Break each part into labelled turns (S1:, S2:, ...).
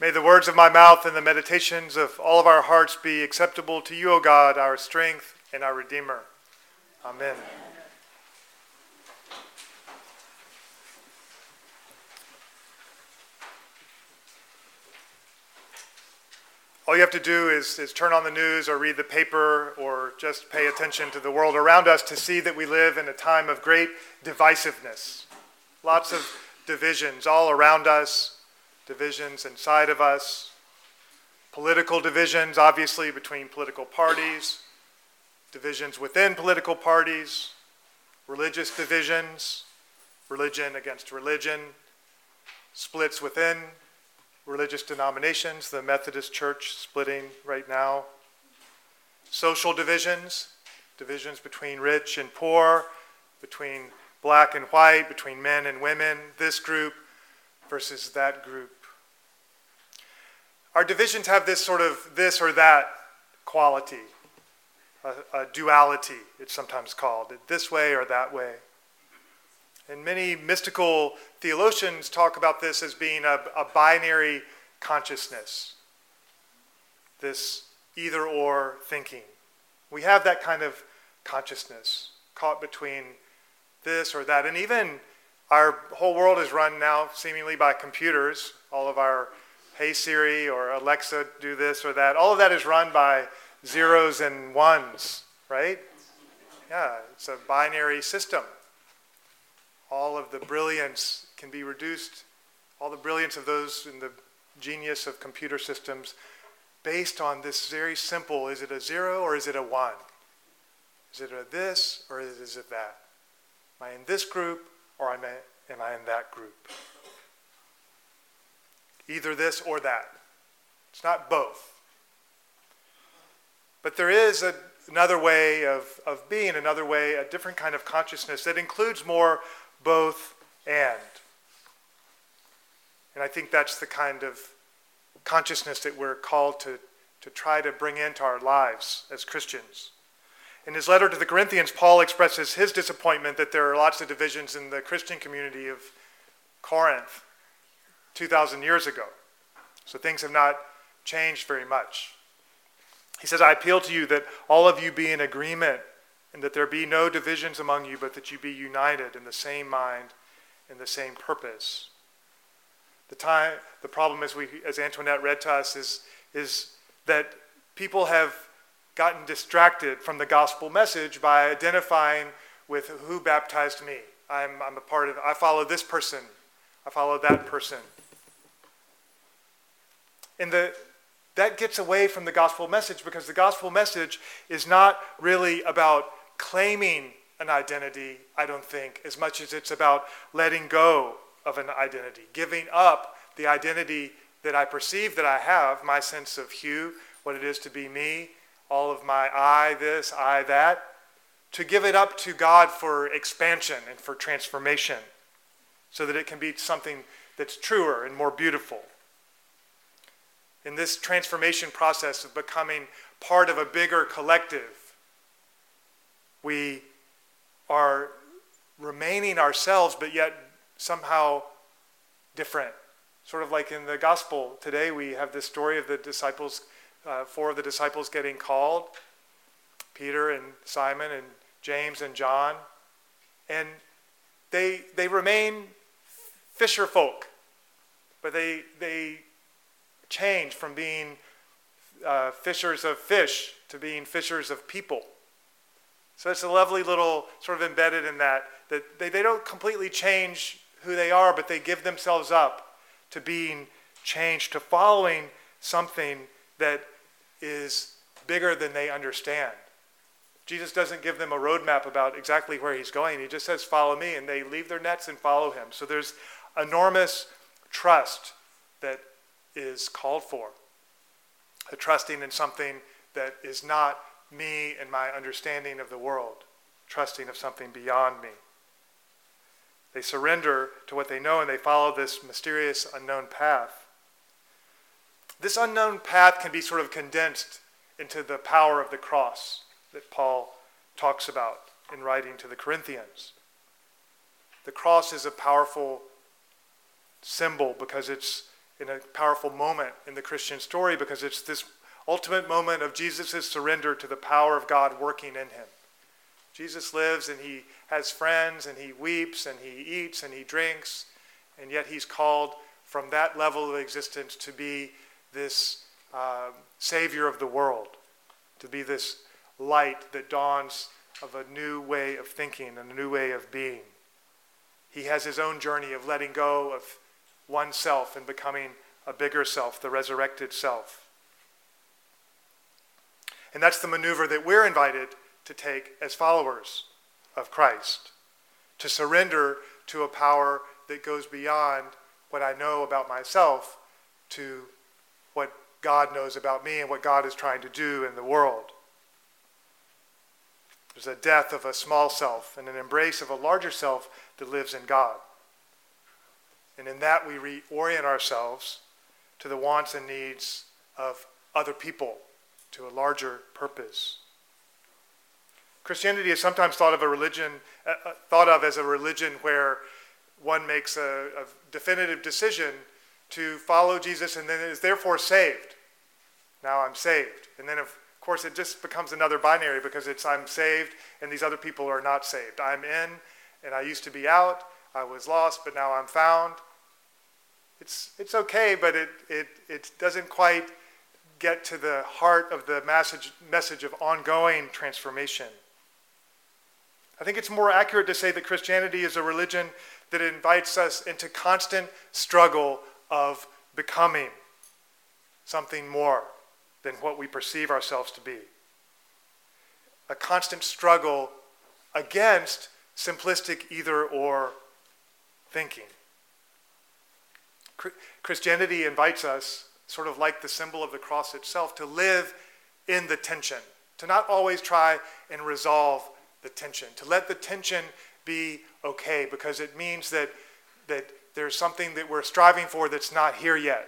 S1: May the words of my mouth and the meditations of all of our hearts be acceptable to you, O God, our strength and our Redeemer. Amen. All you have to do is turn on the news or read the paper or just pay attention to the world around us to see that we live in a time of great divisiveness. Lots of divisions all around us, divisions inside of us, political divisions, obviously, between political parties, divisions within political parties, religious divisions, religion against religion, splits within religious denominations, the Methodist Church splitting right now, social divisions, divisions between rich and poor, between black and white, between men and women, this group versus that group. Our divisions have this sort of this or that quality, a duality, it's sometimes called, this way or that way. And many mystical theologians talk about this as being a binary consciousness, this either-or thinking. We have that kind of consciousness caught between this or that. And even our whole world is run now seemingly by computers. All of our Hey Siri or Alexa do this or that. All of that is run by zeros and ones, right? Yeah, it's a binary system. All of the brilliance can be reduced, all the brilliance of those in the genius of computer systems, based on this very simple, is it a 0 or is it a 1? Is it a this or is it that? Am I in this group or am I in that group? Either this or that. It's not both. But there is another way of being, another way, a different kind of consciousness that includes more both and. And I think that's the kind of consciousness that we're called to try to bring into our lives as Christians. In his letter to the Corinthians, Paul expresses his disappointment that there are lots of divisions in the Christian community of Corinth 2,000 years ago. So things have not changed very much. He says, I appeal to you that all of you be in agreement and that there be no divisions among you, but that you be united in the same mind and the same purpose. The problem, as Antoinette read to us, is that people have gotten distracted from the gospel message by identifying with who baptized me. I follow this person. I follow that person. And that gets away from the gospel message, because the gospel message is not really about claiming an identity, I don't think, as much as it's about letting go of an identity, giving up the identity that I perceive that I have, my sense of hue, what it is to be me, all of my I this, I that, to give it up to God for expansion and for transformation, so that it can be something that's truer and more beautiful. In this transformation process of becoming part of a bigger collective, we are remaining ourselves, but yet somehow different. Sort of like in the gospel today, we have this story of the disciples, 4 of the disciples getting called, Peter and Simon and James and John. And they remain fisher folk, but they change from being fishers of fish to being fishers of people. So it's a lovely little sort of embedded in that they don't completely change who they are, but they give themselves up to being changed, to following something that is bigger than they understand. Jesus doesn't give them a roadmap about exactly where he's going. He just says, follow me, and they leave their nets and follow him. So there's enormous trust that is called for. A trusting in something that is not me and my understanding of the world, trusting of something beyond me. They surrender to what they know, and they follow this mysterious unknown path. This unknown path can be sort of condensed into the power of the cross that Paul talks about in writing to the Corinthians. The cross is a powerful symbol because it's in a powerful moment in the Christian story because it's this ultimate moment of Jesus' surrender to the power of God working in him. Jesus lives and he has friends and he weeps and he eats and he drinks, and yet he's called from that level of existence to be this Savior of the world, to be this light that dawns of a new way of thinking and a new way of being. He has his own journey of letting go of oneself and becoming a bigger self, the resurrected self. And that's the maneuver that we're invited to take as followers of Christ, to surrender to a power that goes beyond what I know about myself to what God knows about me and what God is trying to do in the world. There's a death of a small self and an embrace of a larger self that lives in God. And in that we reorient ourselves to the wants and needs of other people, to a larger purpose. Christianity is sometimes thought of as a religion where one makes a definitive decision to follow Jesus and then is therefore saved. Now I'm saved. And then of course it just becomes another binary because it's I'm saved and these other people are not saved. I'm in and I used to be out. I was lost, but now I'm found. It's okay, but it doesn't quite get to the heart of the message of ongoing transformation. I think it's more accurate to say that Christianity is a religion that invites us into constant struggle of becoming something more than what we perceive ourselves to be. A constant struggle against simplistic either-or thinking. Christianity invites us, sort of like the symbol of the cross itself, to live in the tension, to not always try and resolve the tension, to let the tension be okay, because it means that there's something that we're striving for that's not here yet.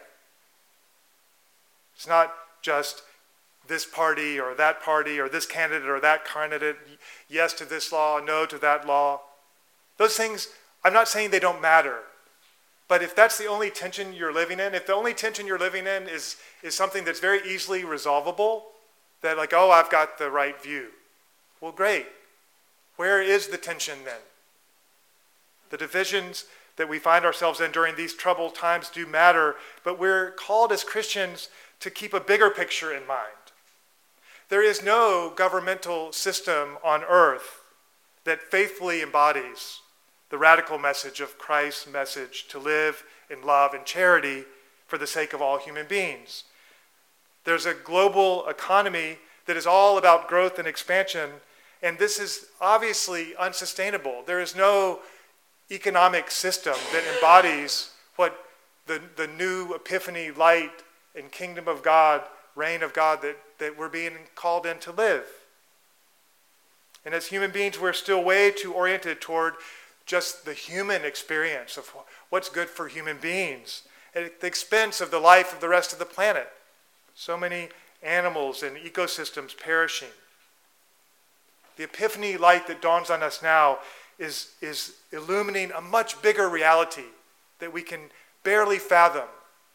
S1: It's not just this party or this candidate or that candidate, yes to this law, no to that law. Those things, I'm not saying they don't matter. But if that's the only tension you're living in, if the only tension you're living in is something that's very easily resolvable, that like, oh, I've got the right view. Well, great. Where is the tension then? The divisions that we find ourselves in during these troubled times do matter, but we're called as Christians to keep a bigger picture in mind. There is no governmental system on earth that faithfully embodies the radical message of Christ's message to live in love and charity for the sake of all human beings. There's a global economy that is all about growth and expansion, and this is obviously unsustainable. There is no economic system that embodies what the new epiphany light and kingdom of God, reign of God that we're being called in to live. And as human beings, we're still way too oriented toward just the human experience of what's good for human beings at the expense of the life of the rest of the planet. So many animals and ecosystems perishing. The epiphany light that dawns on us now is illumining a much bigger reality that we can barely fathom.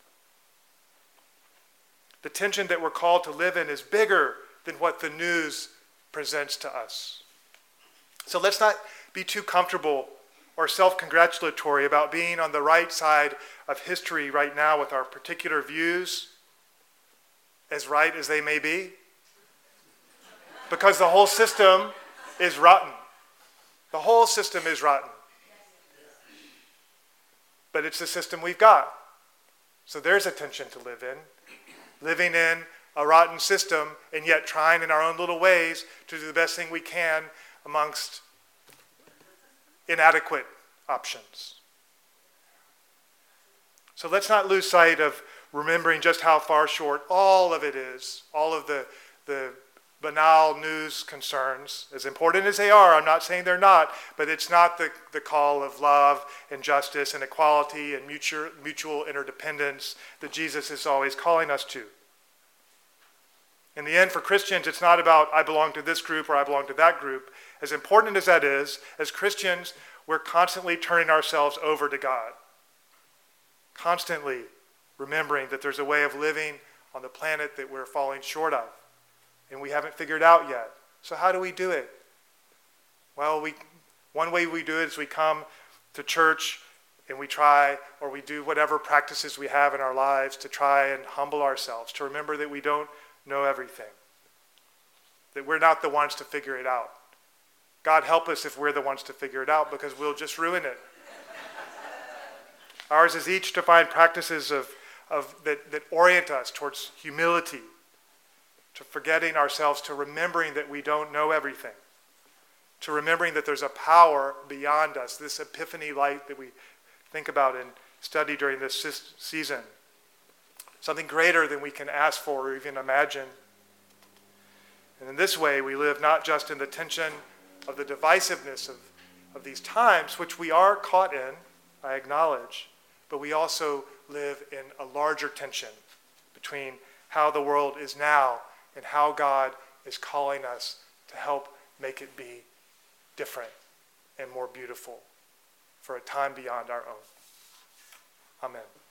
S1: The tension that we're called to live in is bigger than what the news presents to us. So let's not be too comfortable or self-congratulatory about being on the right side of history right now with our particular views, as right as they may be, because the whole system is rotten. The whole system is rotten. But it's the system we've got. So there's a tension to live in. Living in a rotten system and yet trying in our own little ways to do the best thing we can amongst inadequate options. So let's not lose sight of remembering just how far short all of it is, all of the banal news concerns, as important as they are. I'm not saying they're not, but it's not the call of love and justice and equality and mutual interdependence that Jesus is always calling us to. In the end, for Christians, it's not about I belong to this group or I belong to that group. As important as that is, as Christians, we're constantly turning ourselves over to God. Constantly remembering that there's a way of living on the planet that we're falling short of, and we haven't figured out yet. So how do we do it? Well, one way we do it is we come to church and we try, or we do whatever practices we have in our lives to try and humble ourselves, to remember that we don't know everything, that we're not the ones to figure it out. God help us if we're the ones to figure it out, because we'll just ruin it. Ours is each to find practices that orient us towards humility, to forgetting ourselves, to remembering that we don't know everything, to remembering that there's a power beyond us, this epiphany light that we think about and study during this season, something greater than we can ask for or even imagine. And in this way, we live not just in the tension of the divisiveness of these times, which we are caught in, I acknowledge, but we also live in a larger tension between how the world is now and how God is calling us to help make it be different and more beautiful for a time beyond our own. Amen.